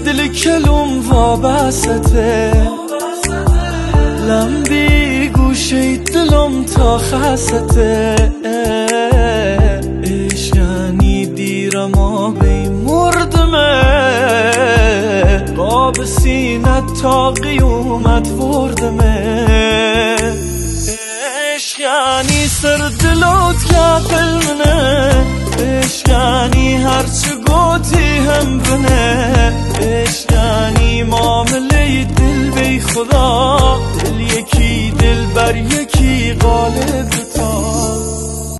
دل کلم وابسته لم بی گوشه دلم تا خسته عشق یعنی دیرم آبی مردمه قاب سینت تا قیومت وردمه عشق یعنی سر دلوت که قلمنه عشق یعنی هرچه گوتی هم بنه